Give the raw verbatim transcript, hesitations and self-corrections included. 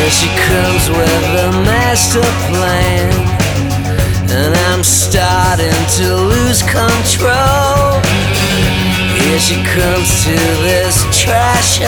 Here she comes with a master plan, and I'm starting to lose control. Here she comes to this trash